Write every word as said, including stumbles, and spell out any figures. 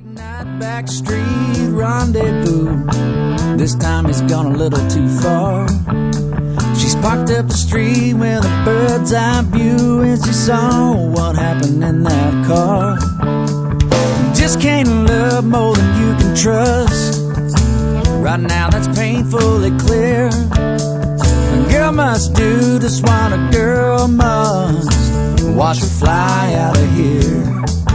Night back street rendezvous. This time he's gone a little too far. She's parked up the street with a bird's eye view, and she saw what happened in that car. You just can't love more than you can trust. Right now that's painfully clear. A girl must do just what a girl must. Watch her fly out of here.